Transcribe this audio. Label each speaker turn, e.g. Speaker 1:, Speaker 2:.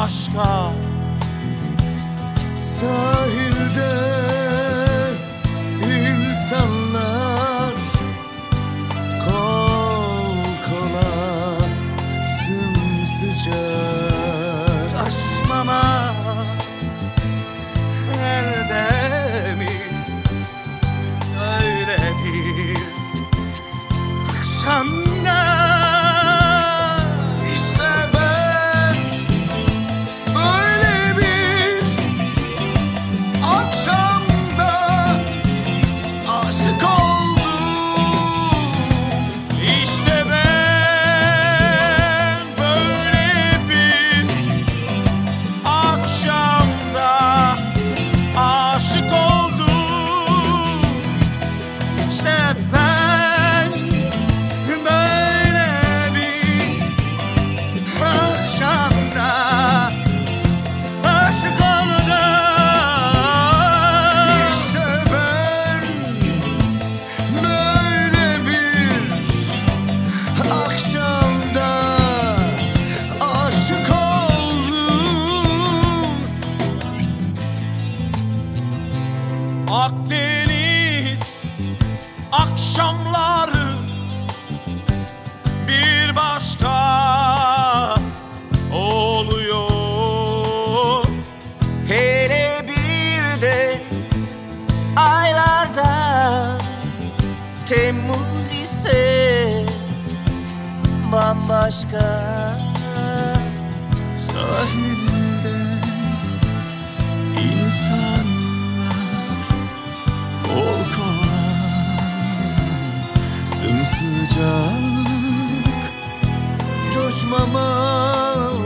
Speaker 1: başka.
Speaker 2: Sahilde insanlar kol kola sımsıcak.
Speaker 1: Taşmama elde mi öyle bir akşamda?
Speaker 2: İşte ben böyle bir akşamda aşık oldum.
Speaker 1: İşte ben böyle bir akşamda aşık oldum. İşte ben böyle bir akşamda aşık oldum.
Speaker 2: İşte ben böyle bir akşamda aşık oldum.
Speaker 1: Akdeniz akşamları bir başka oluyor.
Speaker 3: Hele bir de aylarda Temmuz ise bambaşka.
Speaker 2: Sahilde insanlar kol kola sımsıcak. Coşmama